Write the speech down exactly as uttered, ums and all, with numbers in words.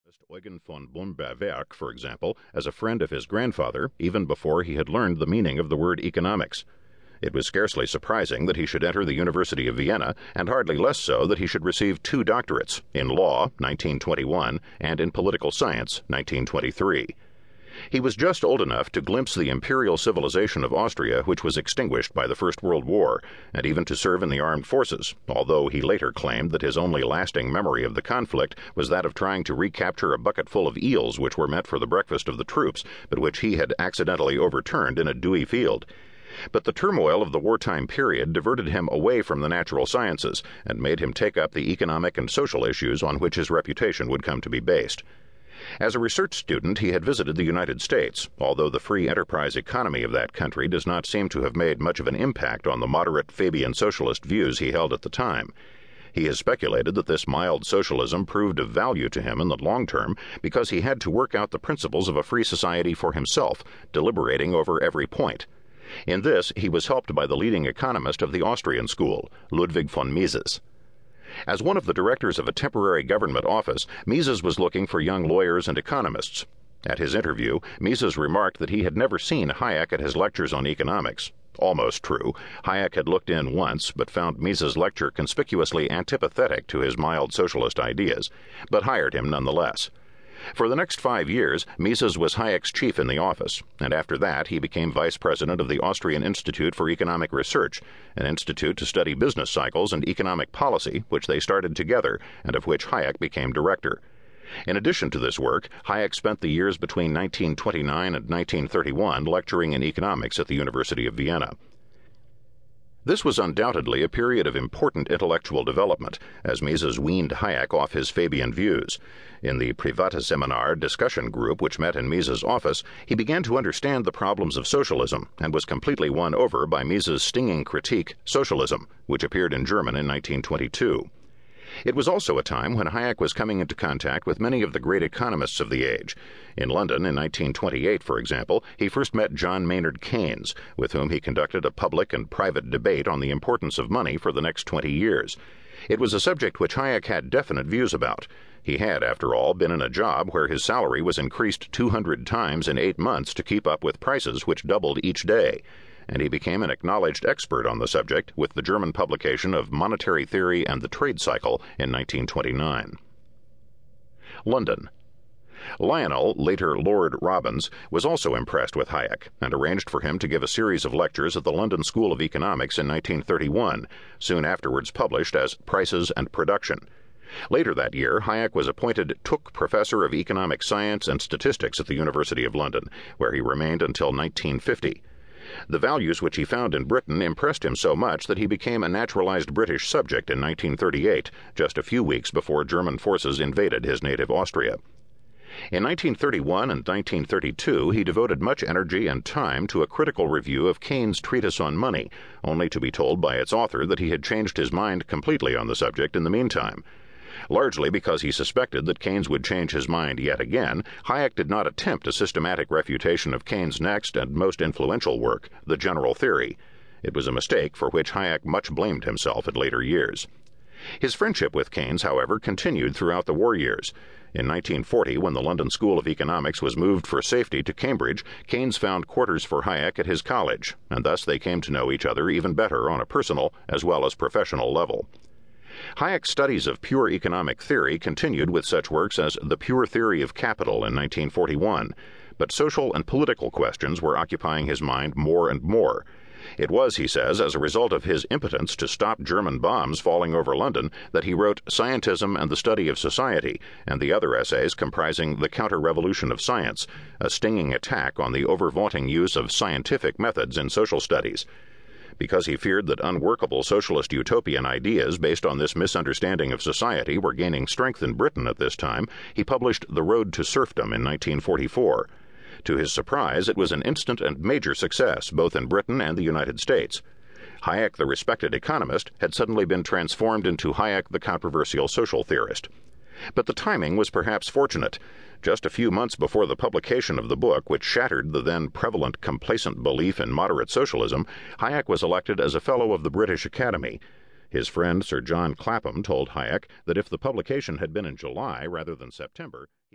Eugen von Bohm-Bawerk, for example, as a friend of his grandfather, even before he had learned the meaning of the word economics. It was scarcely surprising that he should enter the University of Vienna, and hardly less so that he should receive two doctorates, in law, nineteen twenty-one, and in political science, nineteen twenty-three. He was just old enough to glimpse the imperial civilization of Austria, which was extinguished by the First World War, and even to serve in the armed forces, although he later claimed that his only lasting memory of the conflict was that of trying to recapture a bucket full of eels which were meant for the breakfast of the troops, but which he had accidentally overturned in a dewy field. But the turmoil of the wartime period diverted him away from the natural sciences, and made him take up the economic and social issues on which his reputation would come to be based. As a research student, he had visited the United States, although the free enterprise economy of that country does not seem to have made much of an impact on the moderate Fabian socialist views he held at the time. He has speculated that this mild socialism proved of value to him in the long term because he had to work out the principles of a free society for himself, deliberating over every point. In this, he was helped by the leading economist of the Austrian school, Ludwig von Mises. As one of the directors of a temporary government office, Mises was looking for young lawyers and economists. At his interview, Mises remarked that he had never seen Hayek at his lectures on economics. Almost true. Hayek had looked in once, but found Mises' lecture conspicuously antipathetic to his mild socialist ideas, but hired him nonetheless. For the next five years, Mises was Hayek's chief in the office, and after that he became vice president of the Austrian Institute for Economic Research, an institute to study business cycles and economic policy, which they started together, and of which Hayek became director. In addition to this work, Hayek spent the years between nineteen twenty-nine and nineteen thirty-one lecturing in economics at the University of Vienna. This was undoubtedly a period of important intellectual development, as Mises weaned Hayek off his Fabian views. In the Private Seminar discussion group which met in Mises' office, he began to understand the problems of socialism, and was completely won over by Mises' stinging critique, Socialism, which appeared in German in nineteen twenty-two. It was also a time when Hayek was coming into contact with many of the great economists of the age. In London in nineteen twenty-eight, for example, he first met John Maynard Keynes, with whom he conducted a public and private debate on the importance of money for the next twenty years. It was a subject which Hayek had definite views about. He had, after all, been in a job where his salary was increased two hundred times in eight months to keep up with prices which doubled each day, and he became an acknowledged expert on the subject with the German publication of Monetary Theory and the Trade Cycle in nineteen twenty-nine. London. Lionel, later Lord Robbins, was also impressed with Hayek, and arranged for him to give a series of lectures at the London School of Economics in nineteen thirty-one, soon afterwards published as Prices and Production. Later that year, Hayek was appointed Tooke Professor of Economic Science and Statistics at the University of London, where he remained until nineteen fifty. The values which he found in Britain impressed him so much that he became a naturalized British subject in nineteen thirty-eight, just a few weeks before German forces invaded his native Austria. In nineteen thirty-one and nineteen thirty-two, he devoted much energy and time to a critical review of Keynes' Treatise on Money, only to be told by its author that he had changed his mind completely on the subject in the meantime. Largely because he suspected that Keynes would change his mind yet again, Hayek did not attempt a systematic refutation of Keynes' next and most influential work, The General Theory. It was a mistake for which Hayek much blamed himself in later years. His friendship with Keynes, however, continued throughout the war years. In nineteen forty, when the London School of Economics was moved for safety to Cambridge, Keynes found quarters for Hayek at his college, and thus they came to know each other even better on a personal as well as professional level. Hayek's studies of pure economic theory continued with such works as The Pure Theory of Capital in nineteen forty-one, but social and political questions were occupying his mind more and more. It was, he says, as a result of his impotence to stop German bombs falling over London that he wrote Scientism and the Study of Society, and the other essays comprising The Counter-Revolution of Science, a stinging attack on the over-vaunting use of scientific methods in social studies. Because he feared that unworkable socialist utopian ideas based on this misunderstanding of society were gaining strength in Britain at this time, he published The Road to Serfdom in nineteen forty-four. To his surprise, it was an instant and major success, both in Britain and the United States. Hayek, the respected economist, had suddenly been transformed into Hayek, the controversial social theorist. But the timing was perhaps fortunate. Just a few months before the publication of the book, which shattered the then prevalent complacent belief in moderate socialism, Hayek was elected as a Fellow of the British Academy. His friend Sir John Clapham told Hayek that if the publication had been in July rather than September,